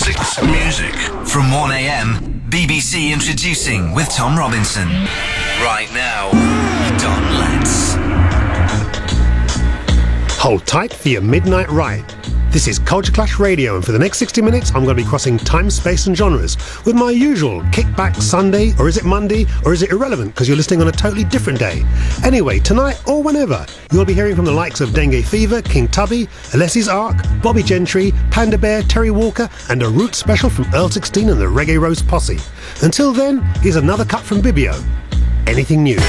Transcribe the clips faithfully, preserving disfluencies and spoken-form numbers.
Six Music. From one a.m, B B C Introducing with Tom Robinson. Right now, Don Letts. Hold tight for your midnight ride. This is Culture Clash Radio, and for the next sixty minutes, I'm going to be crossing time, space and genres with my usual kickback Sunday, or is it Monday, or is it irrelevant because you're listening on a totally different day. Anyway, tonight or whenever, you'll be hearing from the likes of Dengue Fever, King Tubby, Alessi's Ark, Bobby Gentry, Panda Bear, Terry Walker, and a Roots special from Earl sixteen and the Reggae Rose Posse. Until then, here's another cut from Bibio. Anything new?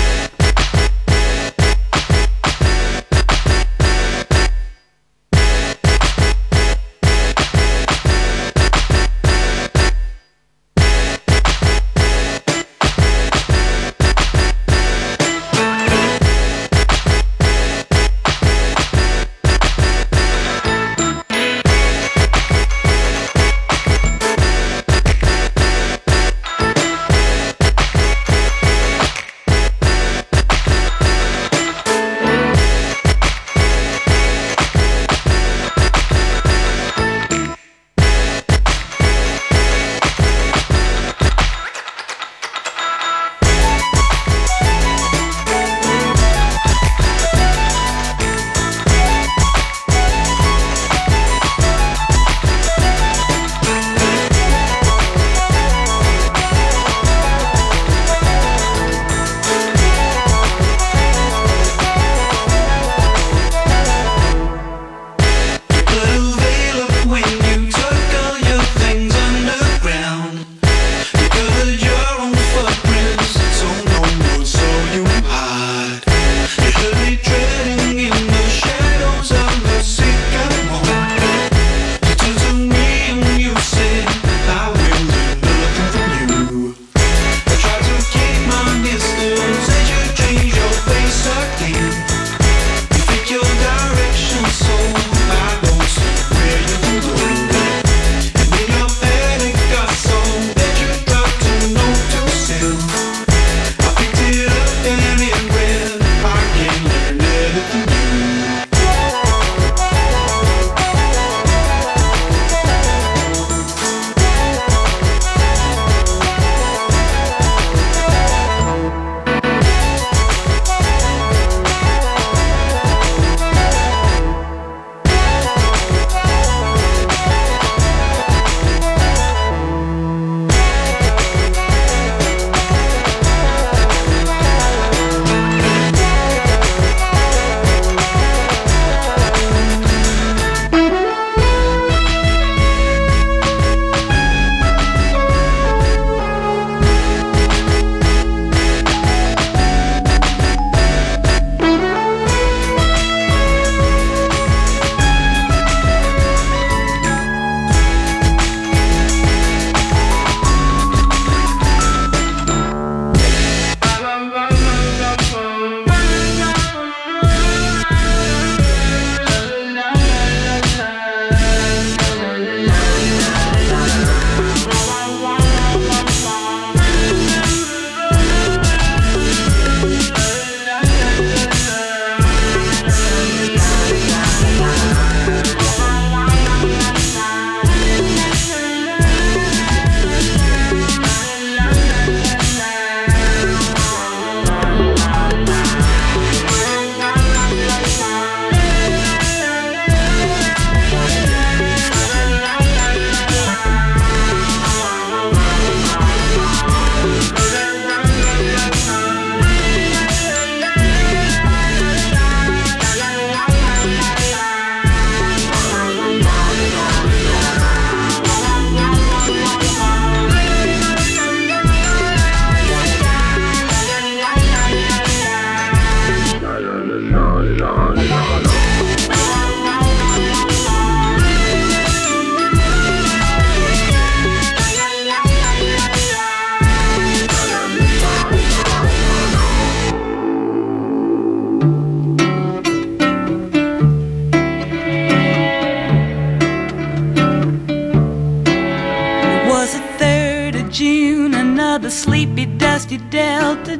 another sleepy, dusty Delta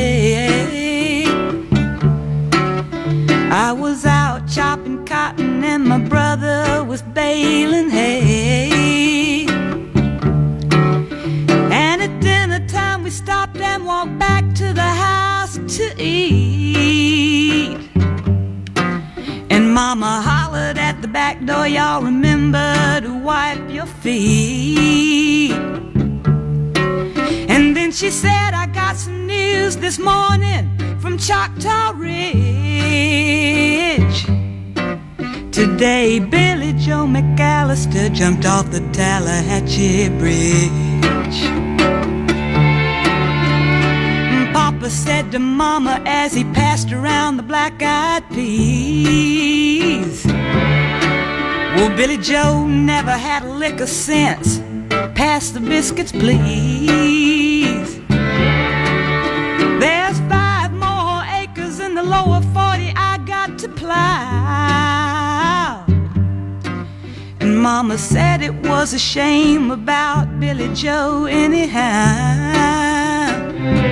day. I was out chopping cotton and my brother was baling hay. your feet. And then she said, I got some news this morning from Choctaw Ridge. Today, Billy Joe McAllister jumped off the Tallahatchie Bridge. Papa said to Mama as he passed around the black-eyed peas, well, Billy Joe never had a lick of sense. Pass the biscuits, please. There's five more acres in the lower forty I got to plow. And Mama said it was a shame about Billy Joe anyhow.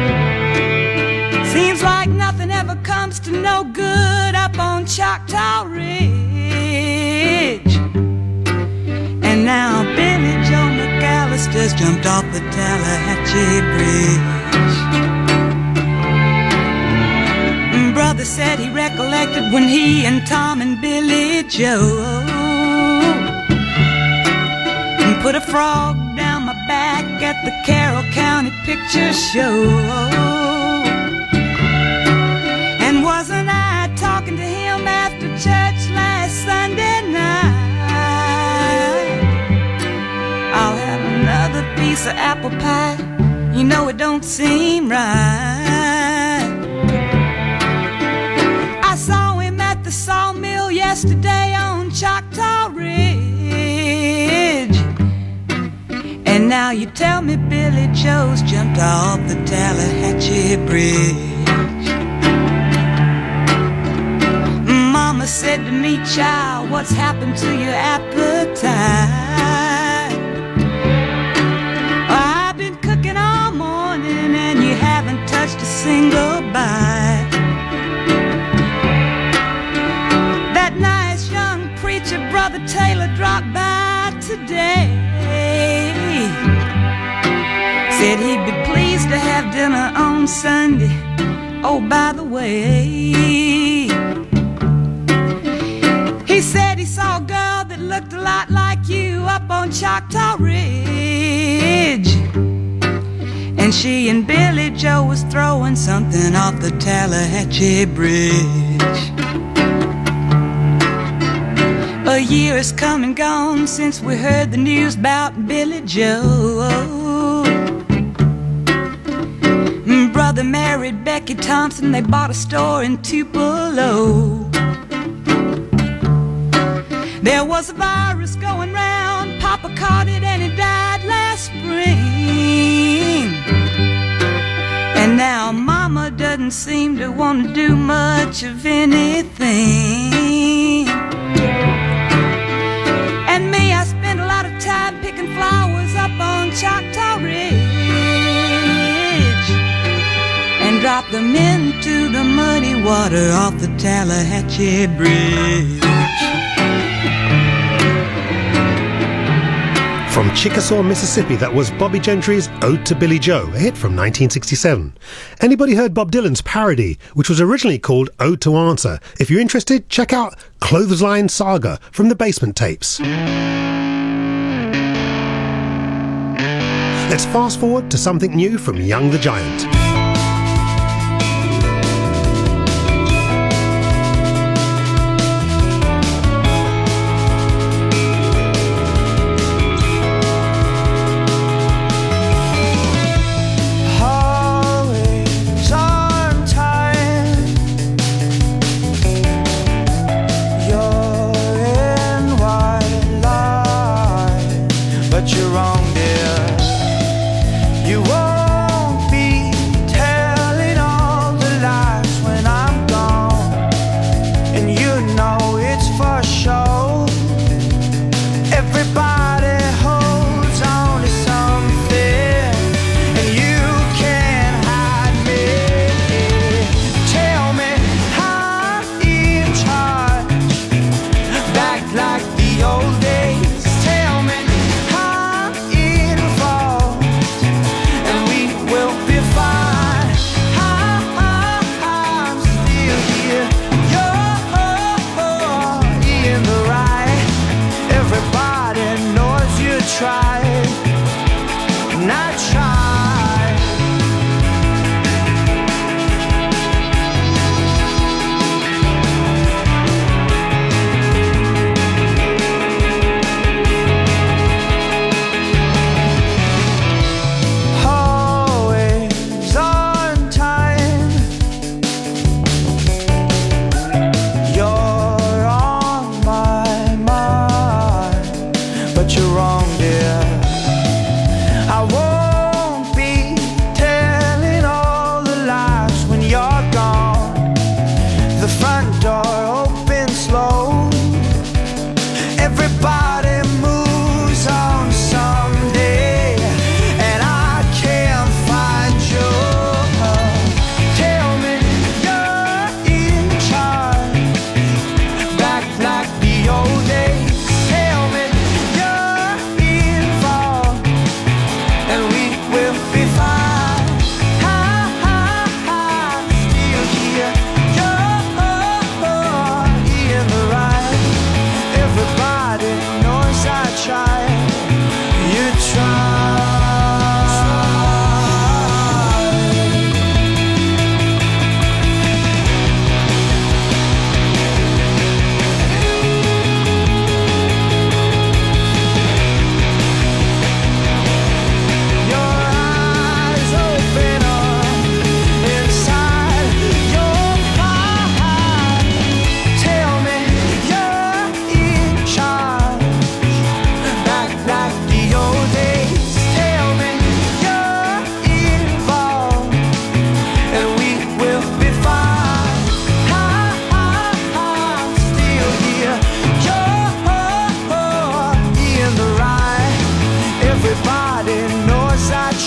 Seems like nothing ever comes to no good up on Choctaw Ridge. And now Billy Joe McAllister's jumped off the Tallahatchie Bridge. Brother said he recollected when he and Tom and Billy Joe put a frog down my back at the Carroll County Picture Show. And wasn't I talking to him after church last Sunday night? I'll have another piece of apple pie. You know it don't seem right. I saw him at the sawmill yesterday on Choctaw Ridge. And now you tell me Billy Joe's jumped off the Tallahatchie Bridge. Mama said to me, child, what's happened to your appetite? I've been cooking all morning and you haven't touched a single bite. That nice young preacher, Brother Taylor, dropped by today. Said he'd be pleased to have dinner on Sunday. Oh, by the way, he said he saw a girl that looked a lot like you up on Choctaw Ridge. And she and Billy Joe was throwing something off the Tallahatchie Bridge. A year has come and gone since we heard the news about Billy Joe. Brother married Becky Thompson, they bought a store in Tupelo. There was a virus going round, Papa caught it and he died last spring. And now Mama doesn't seem to want to do much of anything. And me, I spend a lot of time picking flowers up on Choctaw Ridge and drop them into the muddy water off the Tallahatchie Bridge. From Chickasaw, Mississippi, that was Bobby Gentry's Ode to Billy Joe, a hit from nineteen sixty-seven. Anybody heard Bob Dylan's parody, which was originally called Ode to Answer? If you're interested, check out Clothesline Saga from the Basement Tapes. Let's fast forward to something new from Young the Giant. Like the old days, tell me how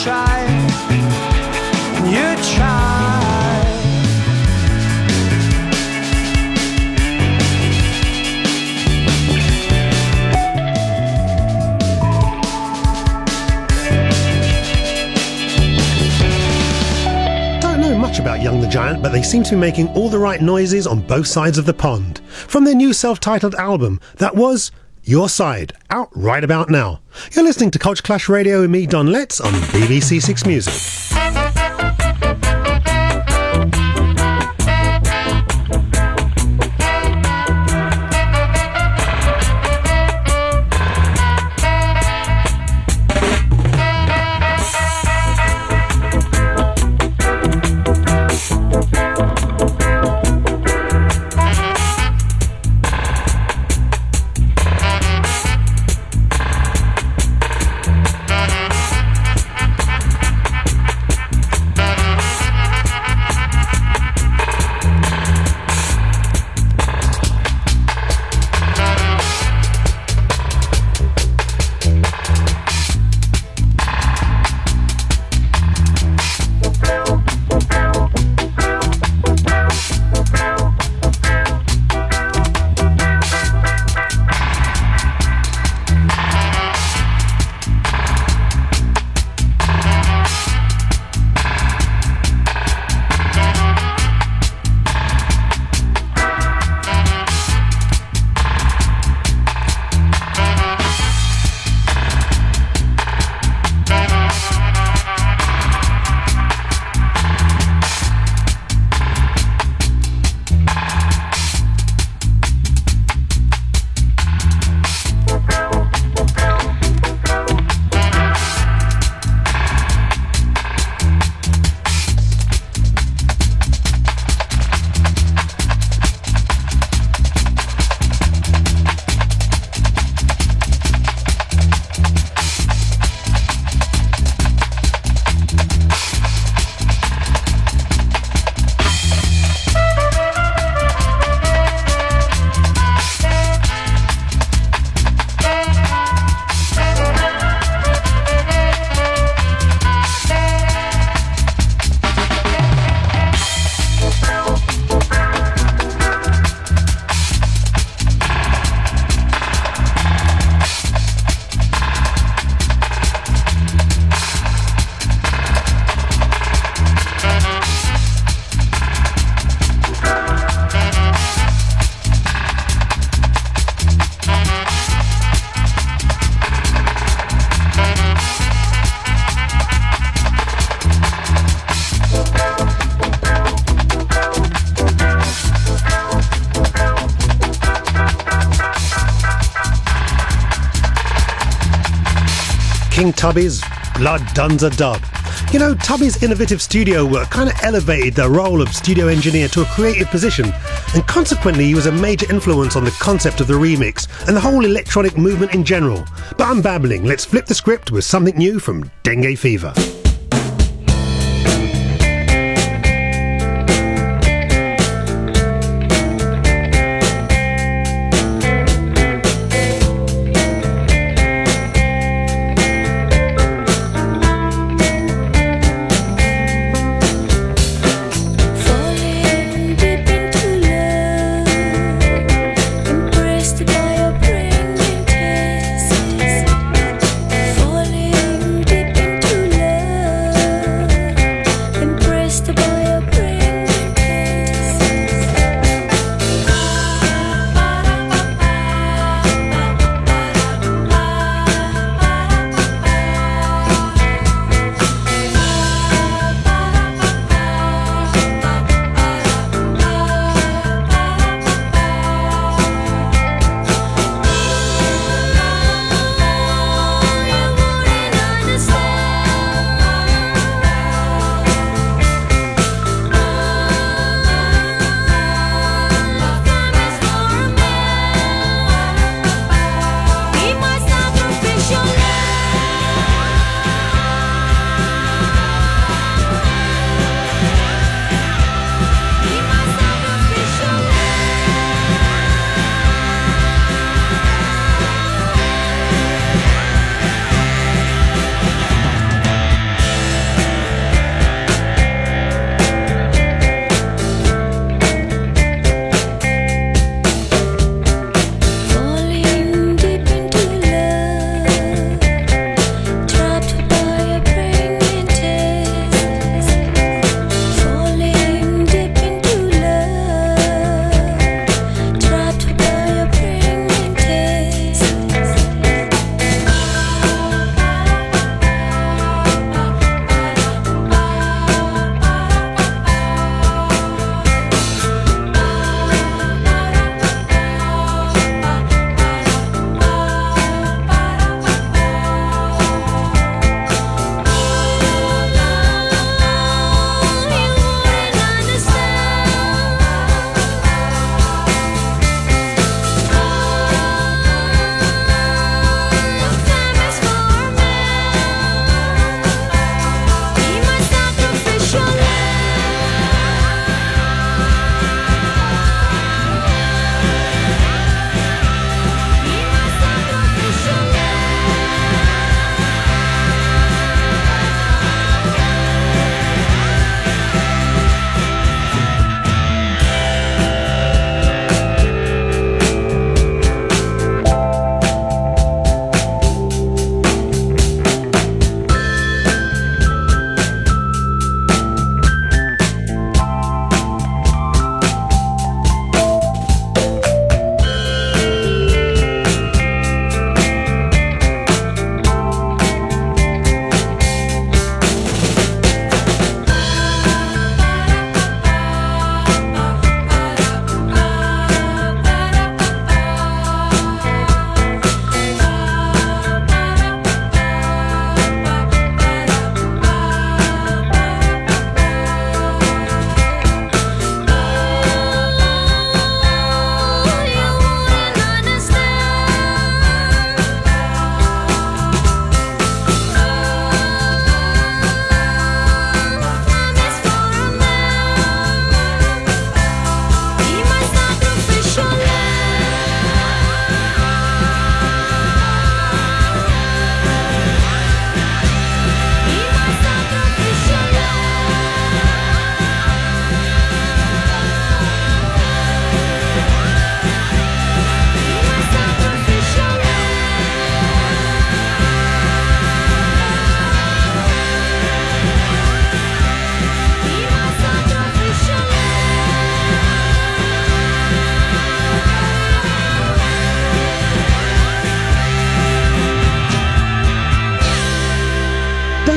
try, you try. Much about Young the Giant, but they seem to be making all the right noises on both sides of the pond. From their new self-titled album, that was Your Side, out right about now. You're listening to Culture Clash Radio with me, Don Letts, on B B C Six Music. King Tubby's Blood Duns a Dub. You know, Tubby's innovative studio work kind of elevated the role of studio engineer to a creative position, and consequently he was a major influence on the concept of the remix and the whole electronic movement in general. But I'm babbling, let's flip the script with something new from Dengue Fever. Falling deep into love.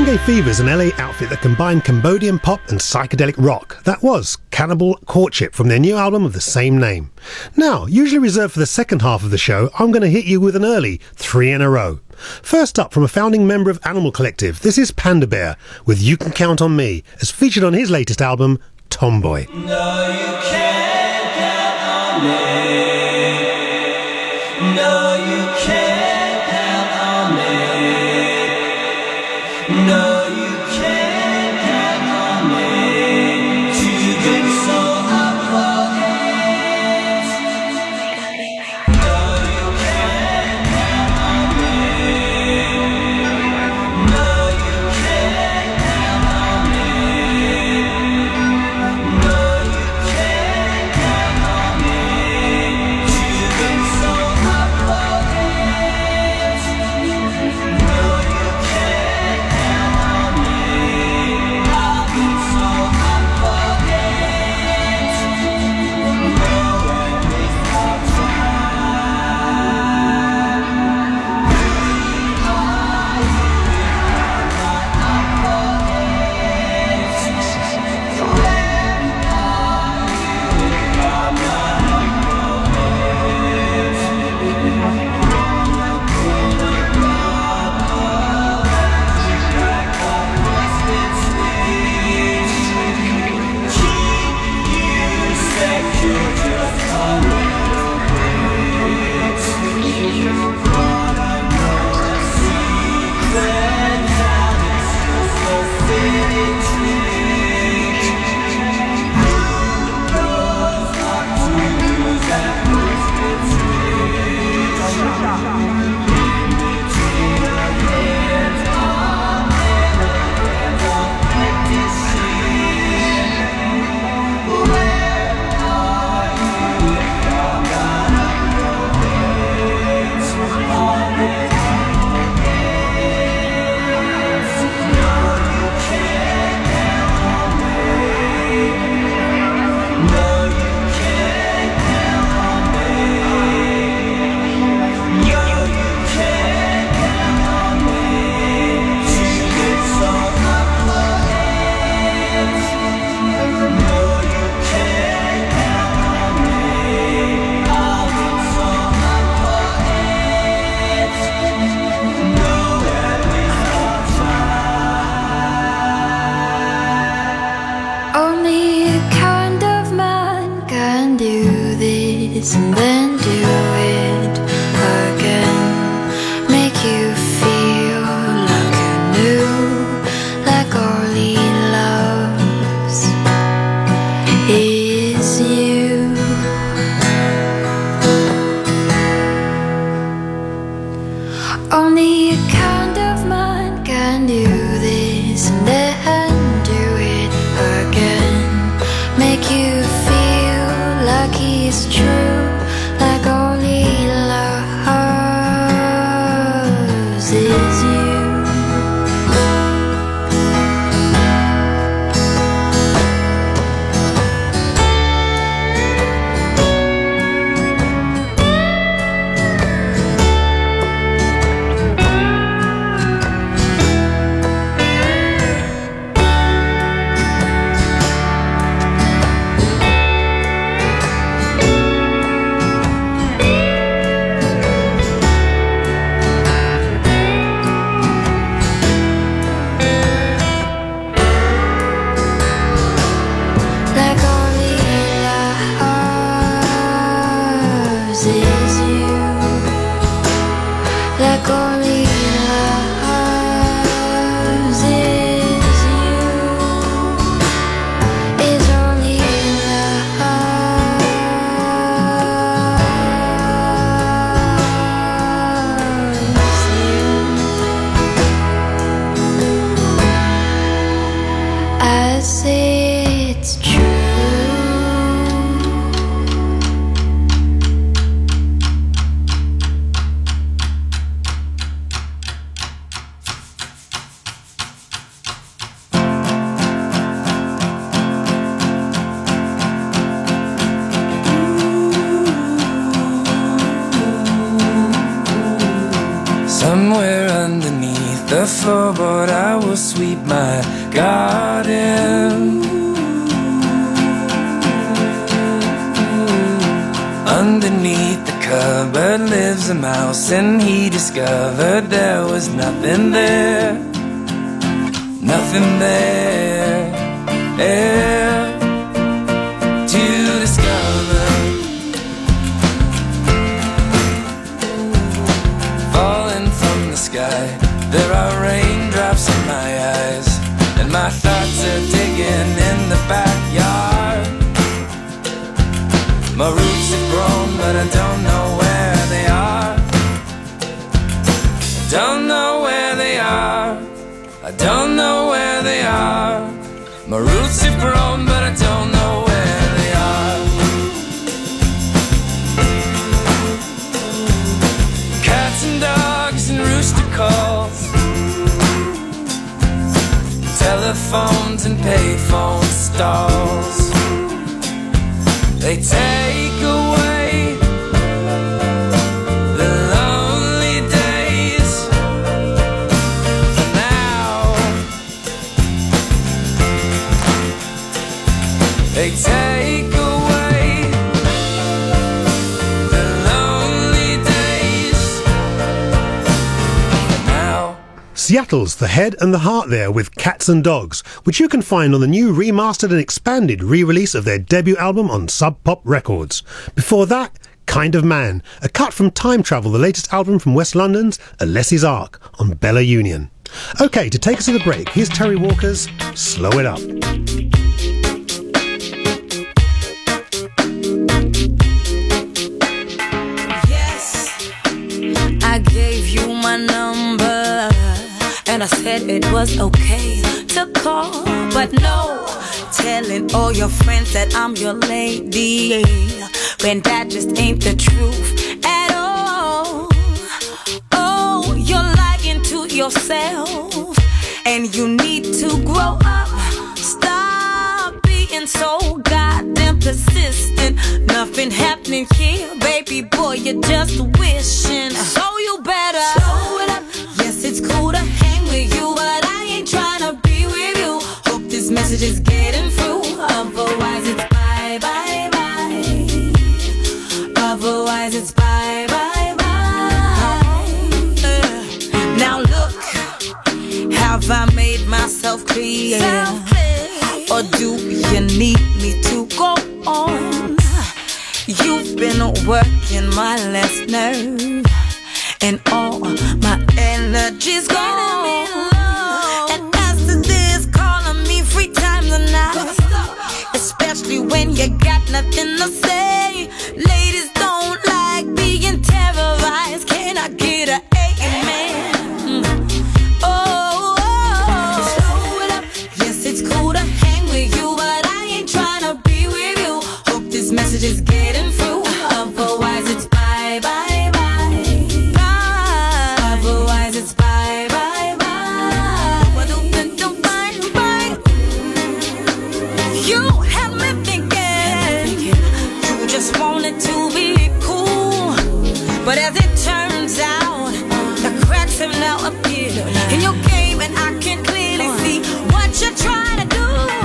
Dengue Fever's an L A outfit that combined Cambodian pop and psychedelic rock. That was Cannibal Courtship from their new album of the same name. Now, usually reserved for the second half of the show, I'm going to hit you with an early three in a row. First up, from a founding member of Animal Collective, this is Panda Bear with You Can Count on Me, as featured on his latest album, Tomboy. No, you can't count on me. No, you can't count on me. No, you can't count on me. Too good, so up for it. No, you can't count on me. No, you can't count on me. No, you can't count on me. Too good, so up for it. No, you can't count on me. the floorboard, I will sweep my garden. Underneath the cupboard lives a mouse, and he discovered there was nothing there. Nothing there, there to discover. Falling from the sky, there are raindrops in my eyes, and my thoughts are digging in the backyard. My roots have grown, but I don't know where they are. Don't know where they are. I don't know where they are. My roots have grown, but I don't know where they are. Cats and dogs and rooster calls, telephones and payphone stalls. They take away the lonely days for now. They take away the lonely days for now. Seattle's the head and the heart there with Cats and Dogs, which you can find on the new remastered and expanded re-release of their debut album on Sub Pop Records. Before that, Kind of Man, a cut from Time Travel, the latest album from West London's Alessi's Ark on Bella Union. OK, to take us to the break, here's Terry Walker's Slow It Up. Yes, I gave you my number, and I said it was okay to call, but no, telling all your friends that I'm your lady, when that just ain't the truth at all. Oh, you're lying to yourself, and you need to grow up. Stop being so goddamn persistent. Nothing happening here, baby boy, you're just wishing. So you better slow it up. Yes, it's cool to hang with you, but I ain't tryna be with you. Hope this message is getting through. Otherwise it's bye, bye, bye. Otherwise it's bye, bye, bye. uh, Now look, have I made myself clear? Or do you need me to go on? You've been working my last nerve, and all my energy's gone. And after this, calling me three times a night, especially when you got nothing to say. Ladies don't like being terrorized. Can I get a amen? Mm. Oh, oh, oh. Yes, it's cool to hang with you, but I ain't tryna be with you. Hope this message is getting through. Otherwise it's bye, bye, bye. Bye. Otherwise it's bye, bye, bye. Bye, bye. You have me thinking you just wanted to be cool, but as it turns out, the cracks have now appeared in your game, and I can clearly see what you're trying to do.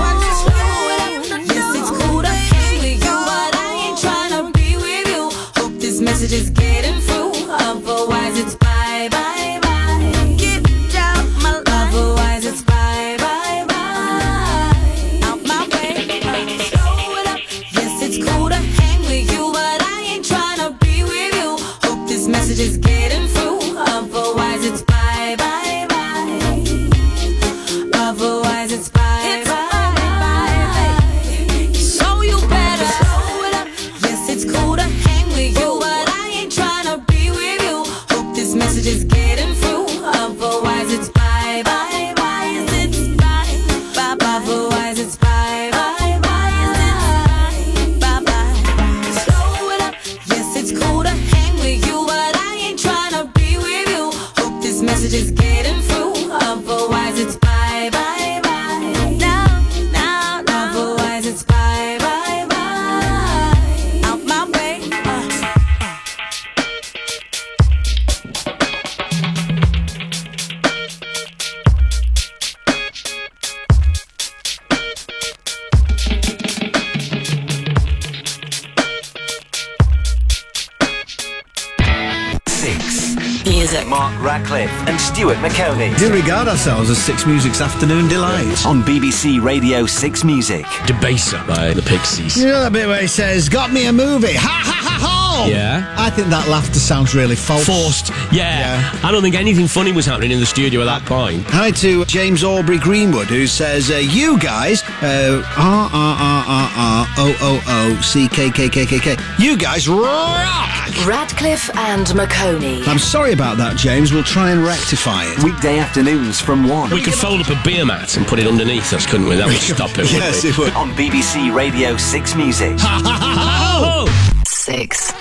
Yes, it's cool to hang with you, but I ain't trying to be with you. Hope this message is getting through. Otherwise it's bye, bye, bye. Get out my life. Otherwise it's bye, bye, bye. Out my way. Slow it up. Yes, it's cool to hang with you, but I ain't trying to be with you. Hope this message is getting through. Otherwise it's bye, bye, bye. Otherwise it's bye, bye, bye. So you better slow it up. Yes, it's cool to hang with you, but I ain't tryna be with you. Hope this message is getting through. Otherwise it's bye, bye, bye. It's bye, bye, bye. Otherwise it's bye, bye, bye. Bye, bye. Slow it up. Yes, it's cool to hang with you, but I ain't tryna be with you. Hope this message is getting through. Otherwise it's bye, bye, bye. Now, now, now. Otherwise it's bye, bye, bye. Out my way. Uh. Music. Mark Radcliffe and Stuart McConey. Do regard ourselves as Six Music's Afternoon Delight. On B B C Radio six Music. Debaser by the Pixies. You know that bit where he says, got me a movie, ha ha ha ha! Yeah. I think that laughter sounds really false. Forced. Yeah. Yeah. I don't think anything funny was happening in the studio at that point. Hi to James Aubrey Greenwood, who says, uh, you guys, uh, R R R R R O O O C K K K K K, you guys rock! Radcliffe and McConey. I'm sorry about that, James. We'll try and rectify it. Weekday afternoons from one. We could fold up a beer mat and put it underneath us, couldn't we? That would stop it, Yes, wouldn't it would. On B B C Radio six Music. Ha ha ha ha! Six.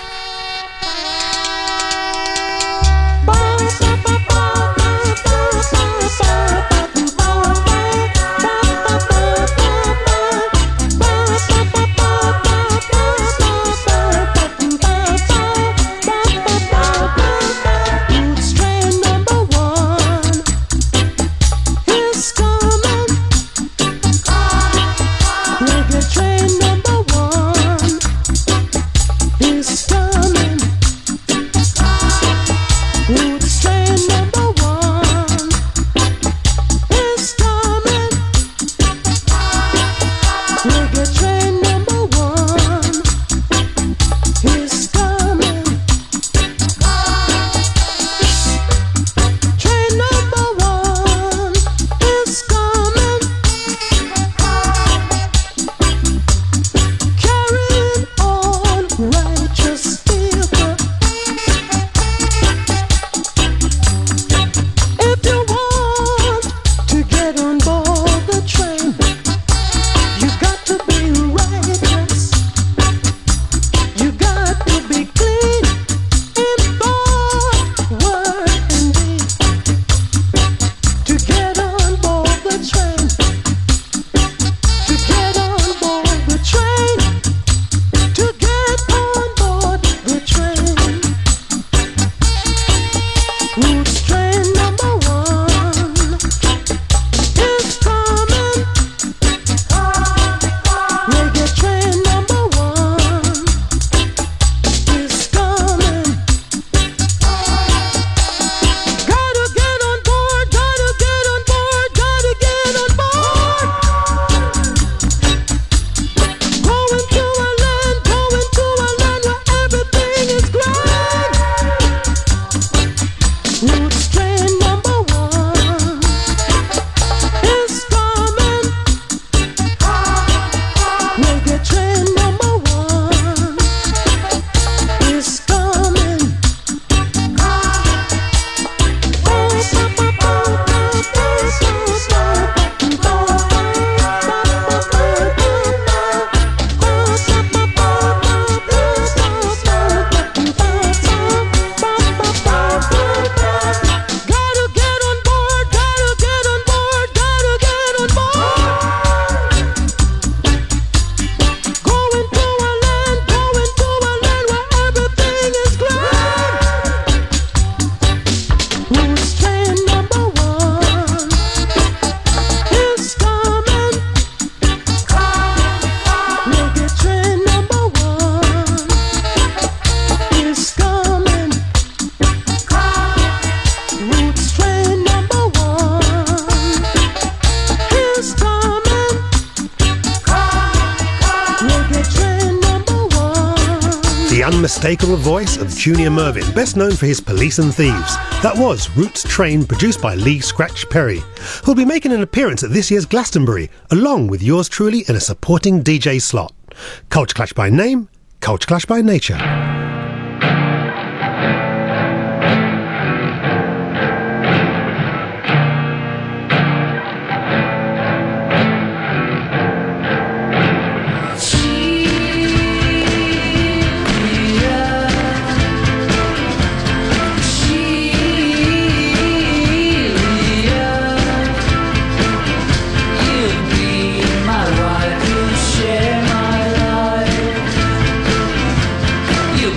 Unmistakable voice of Junior Mervyn, best known for his Police and Thieves. That was Roots Train, produced by Lee Scratch Perry, who'll be making an appearance at this year's Glastonbury, along with yours truly in a supporting D J slot. Culture Clash by name, Culture Clash by nature. You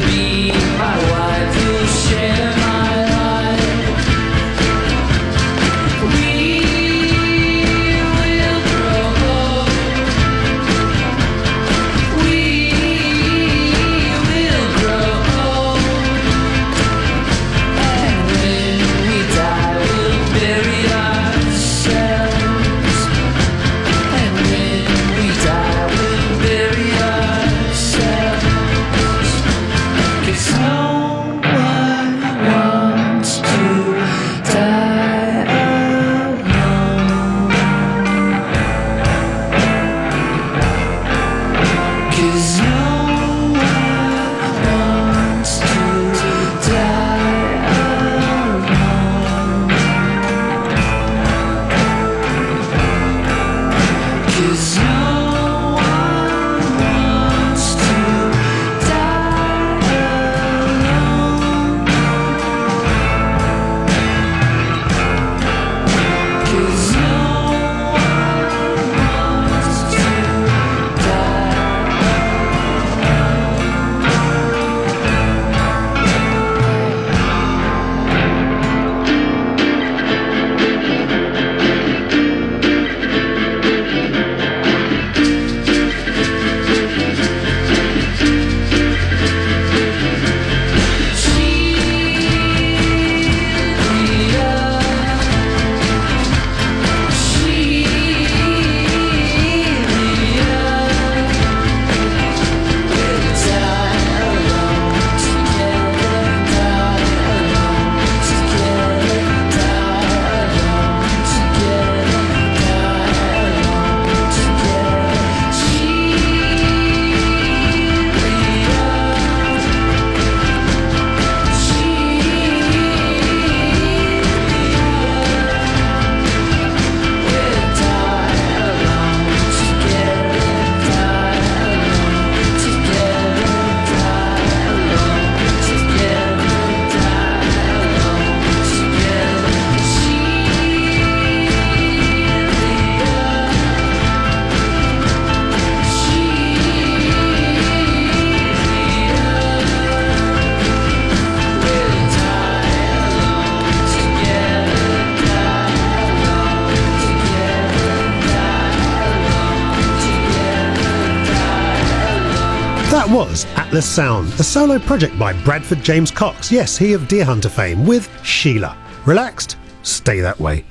was Atlas Sound, a solo project by Bradford James Cox, yes, he of Deer Hunter fame, with Sheila. Relaxed? Stay that way.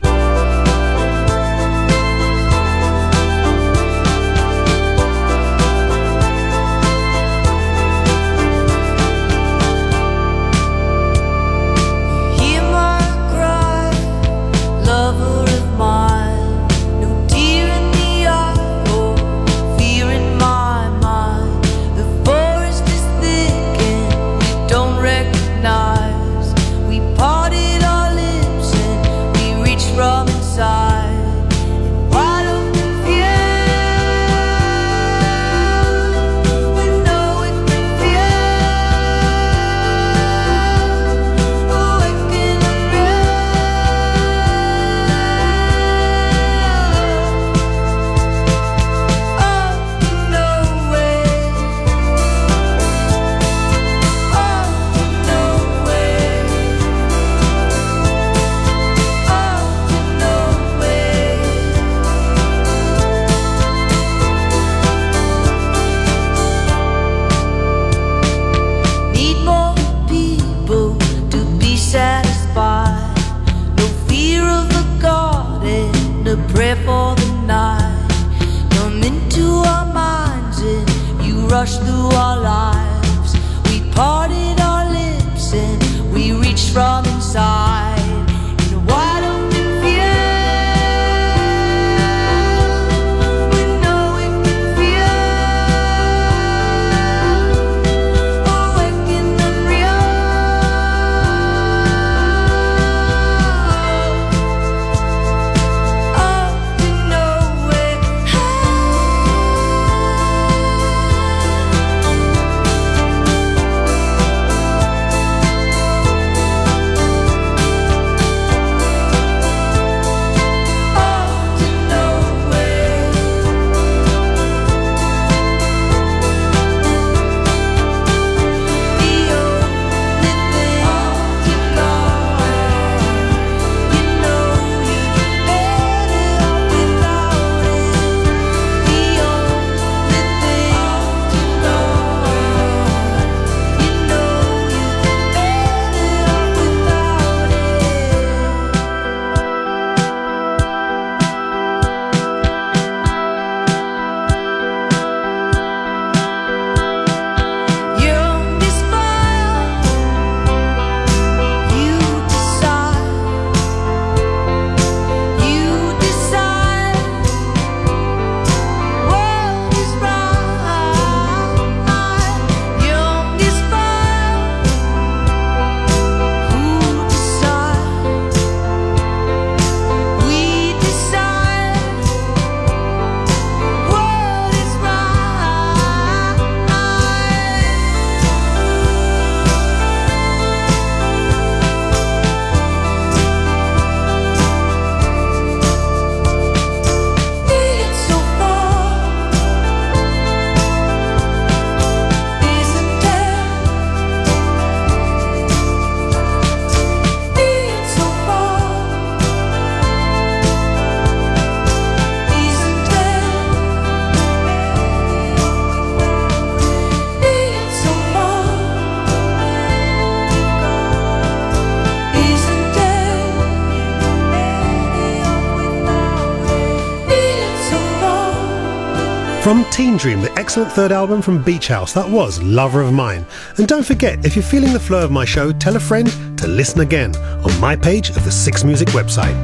From Teen Dream, the excellent third album from Beach House, that was Lover of Mine. And don't forget, if you're feeling the flow of my show, tell a friend to listen again on my page of the Six Music website.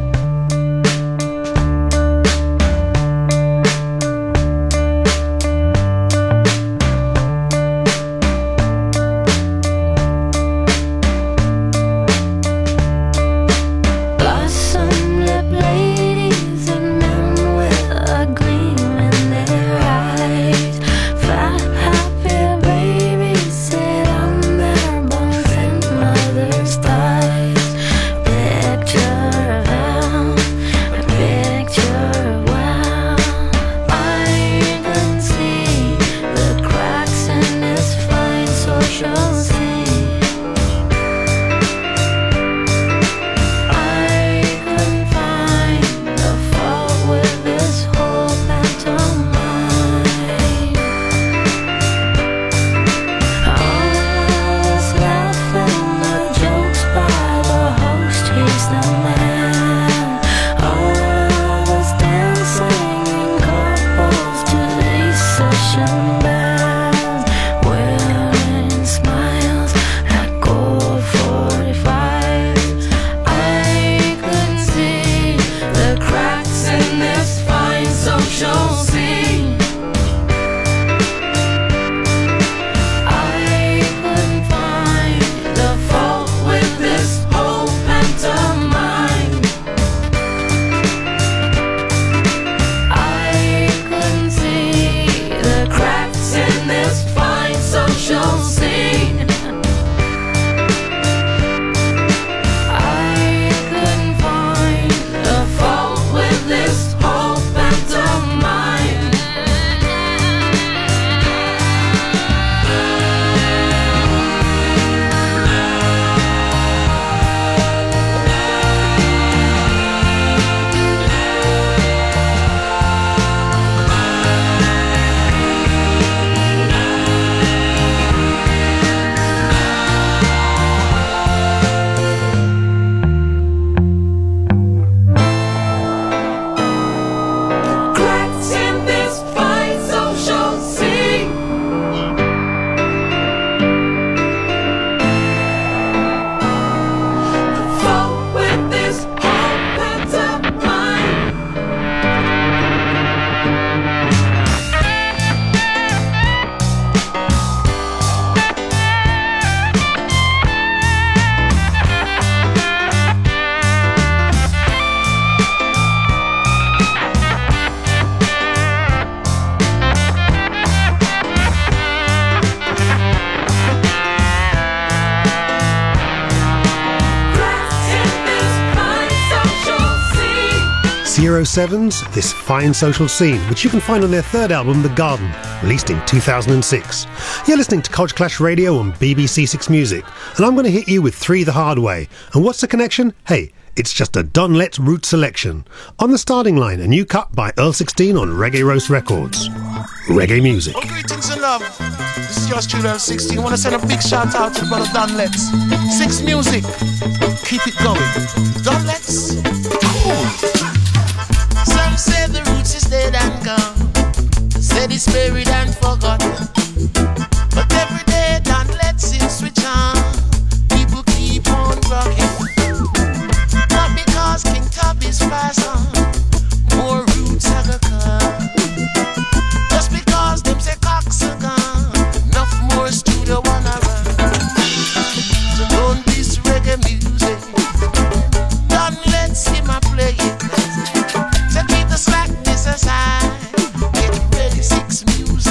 Picture of this whole pantomime. Cracks in this fine social scene. The fault with this whole pantomime. Cracks in this fine social scene. Zero Sevens, This Fine Social Scene, which you can find on their third album, The Garden, released in two thousand six. You're listening to Culture Clash Radio on B B C Six Music, and I'm going to hit you with Three the Hard Way. And what's the connection? Hey, it's just a Don Letts root selection. On the starting line, a new cut by Earl sixteen on Reggae Roast Records. Reggae music. Oh, greetings and love. This is your studio sixteen. Want to send a big shout out to brother Don Letts. Six Music. Keep it going. Don Letts. Cool. Some say the roots is dead and gone. Said it's buried and forgotten. But every day Don Letts in switch on. People keep on rocking. Not because King Tubby's fast on. More roots are gonna come. Just because them say cocks are gone, enough more studio wanna run. So don't diss reggae music. Don Letts him a play it. So keep the slackness aside. Get ready, Six Music.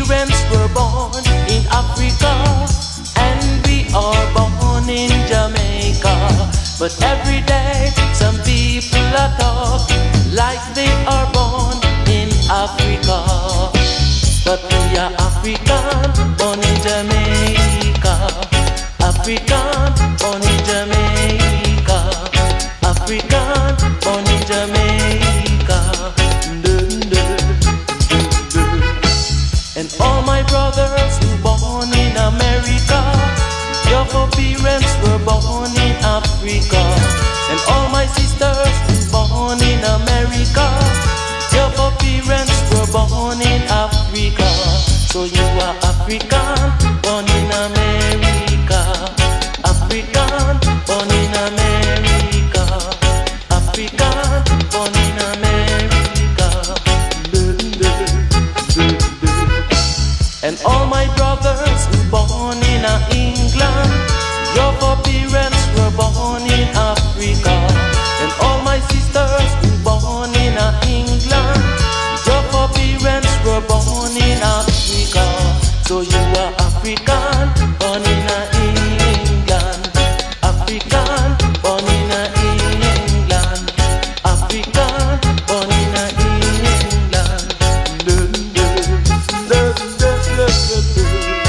parents were born in Africa, and we are born in Jamaica. But every day some people are talk like they are born in Africa. But we are African, born in Jamaica. African, born in Jamaica. African, born in Jamaica. Dun, dun, dun, dun. And all my brothers who born in America, your parents were born in Africa. And all my sisters who born in America, your parents were born in Africa. So you are African, born in America. African, born in America. African, born in America. Dun, dun, dun, dun. And all my brothers who born in England, your parents were born in Africa. And all my sisters who born in England, your parents were born in Africa. So you are African, born in England. African, born in England. African, born in England. Dun, dun, dun, dun, dun, dun, dun.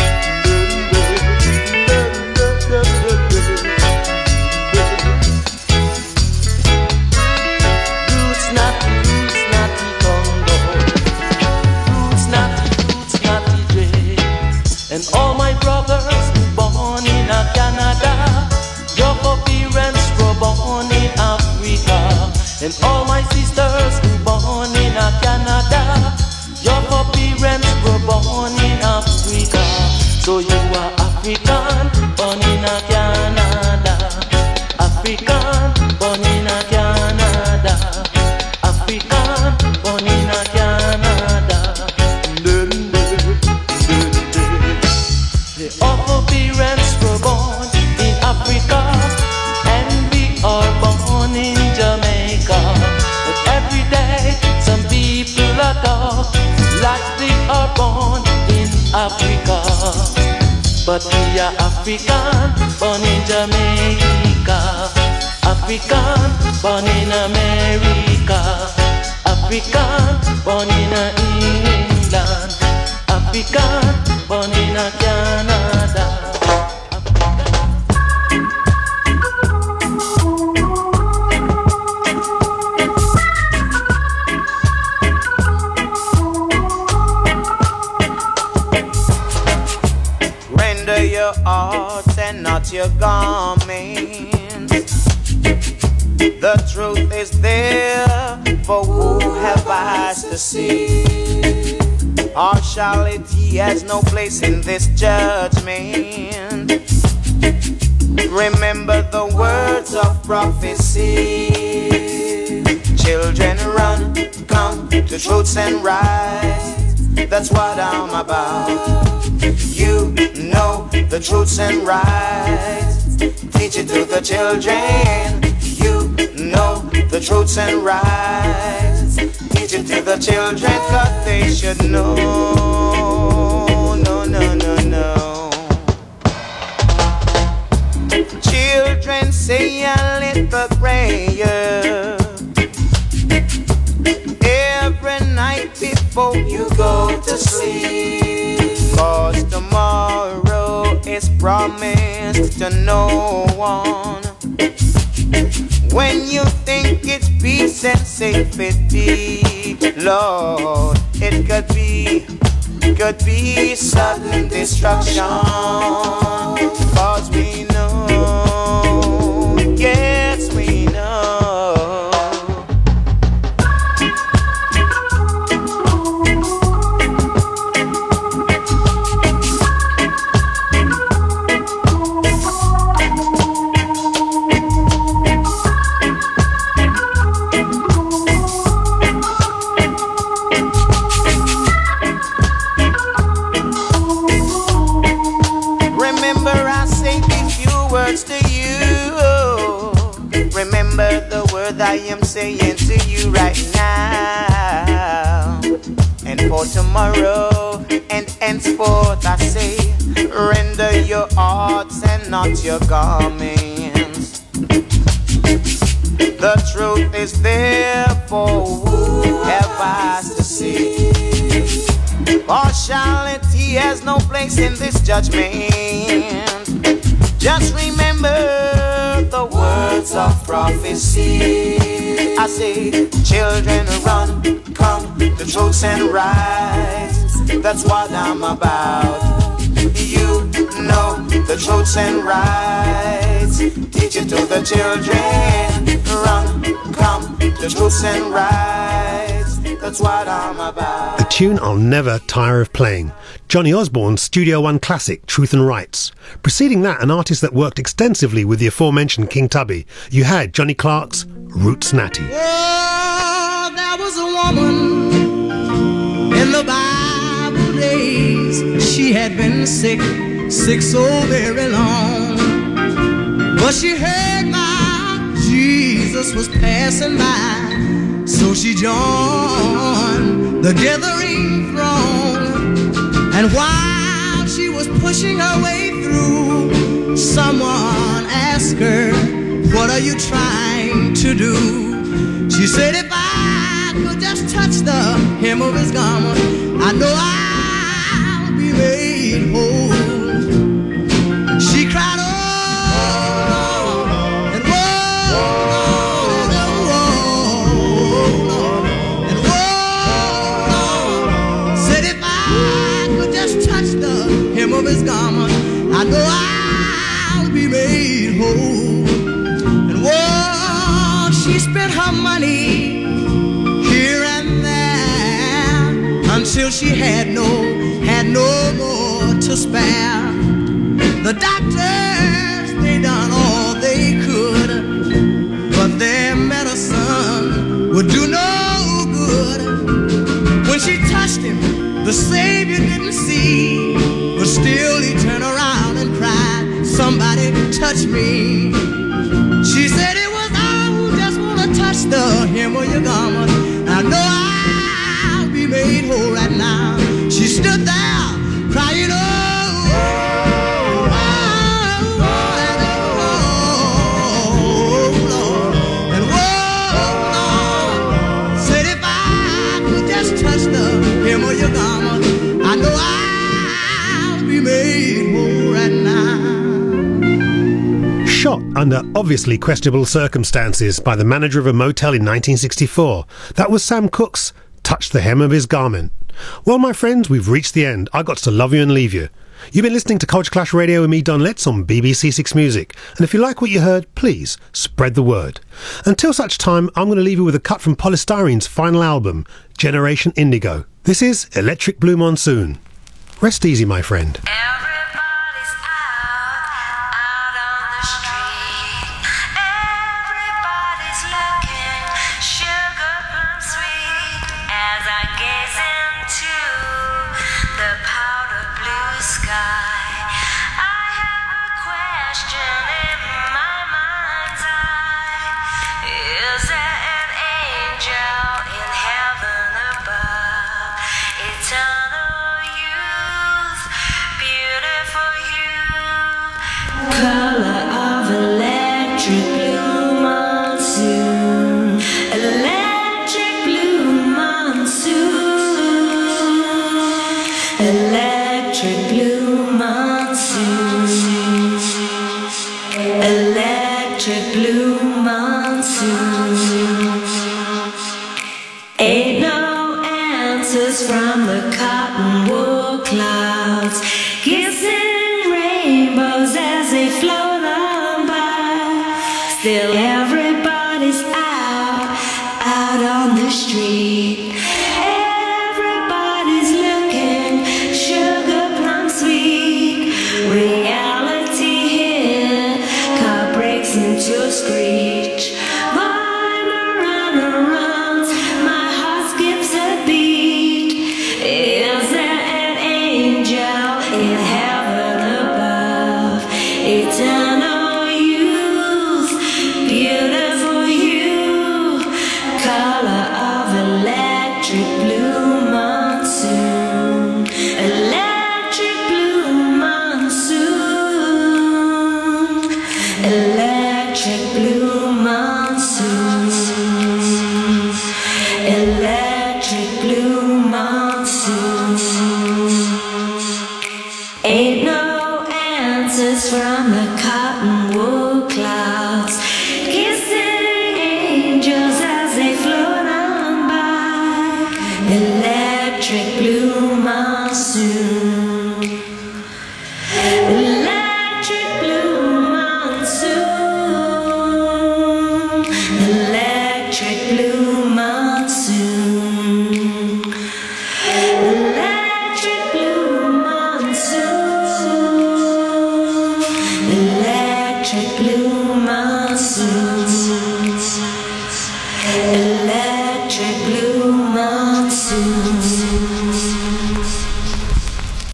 And all my brothers who born in a Canada, your parents were born in Africa. And all my sisters who born in a Canada, your parents were born in Africa. So you are African, born in a Canada. African, born in a Canada. African, born in a Canada. Dun, dun, dun, dun. All parents were born in Africa, and we are born in Jamaica. But every day some people are talk like they are born in Africa. But we are African, born in Jamaica. African, born in America. African, born in England. African, born in Canada. Render your hearts and not your garments. The truth is there, for who have eyes to see? Partiality has no place in this judgment. Remember the words of prophecy. Children run, come to truths and rights. That's what I'm about. You know the truths and rights. Teach it to the children. You know the truths and rights. Teach it to the children, cause they should know. No, no, no, no. Children, say a little prayer every night before you go to sleep. Cause tomorrow is promised to no one. When you think it's peace and safety, Lord, it could be, could be sudden destruction. Cause we know, yes we know. I am saying to you right now, and for tomorrow, and and and not your garments. The truth is there for who have eyes to see. Partiality has no place in this judgment. Just remember the words of prophecy. I say, children run, come, the truth and rights. That's what I'm about. You know the truth and rights. Teach it to the children. Run, come, the truth and rights. That's what I'm about. A tune I'll never tire of playing. Johnny Osborne's Studio One classic, Truth and Rights. Preceding that, an artist that worked extensively with the aforementioned King Tubby. You had Johnny Clark's Roots Natty. Oh, there was a woman in the Bible days. She had been sick, sick so very long. But she heard my Jesus was passing by, so she joined the gathering throng. And while she was pushing her way through, someone asked her, what are you trying to do? She said, if I could just touch the hem of his garment, I know I'll be made whole. She cried, oh, Lord, and whoa, Lord, and whoa, Lord, and whoa, Lord. Said if I could just touch the hem of his garment, I know I'll be made whole. And whoa, she spent her money here and there until she had no, had no more to spare. The doctors, they done all they could, but their medicine would do no good. When she touched him, the Savior didn't see, but still he turned around and cried, somebody touch me. She said it was I who just want to touch the hem of your garment. I know I'll be made whole right now. She stood there crying, oh, hem of your garment, I know I'll be made whole right now. Shot under obviously questionable circumstances by the manager of a motel in nineteen sixty-four. That was Sam Cooke's Touch the Hem of His Garment. Well, my friends, we've reached the end. I got to love you and leave you. You've been listening to Culture Clash Radio with me, Don Letts, on B B C Six Music. And if you like what you heard, please spread the word. Until such time, I'm going to leave you with a cut from Polystyrene's final album, Generation Indigo. This is Electric Blue Monsoon. Rest easy, my friend. Everybody's out, out on the street. Everybody's looking sugar plum sweet. As I gaze into the powder blue sky, I have a question in my mind's eye. Is there an angel in heaven above? Eternal youth, beautiful you, color of electric blue monsoon, electric blue monsoon, electric blue monsoon, electric blue monsoon. Ain't no answers from the cotton wool clouds, kissing rainbows as they float on by. Still everybody's out, out on the street. Everybody's looking sugar plum sweet. Reality here, car breaks into a screech. Boy, Marana runs, my heart skips a beat. Is there an angel in heaven above? Eternal youth, beautiful you, color of electric blue monsoon, electric blue monsoon. from the cottonwood clouds, kissing angels as they float on by. Electric blue monsoon.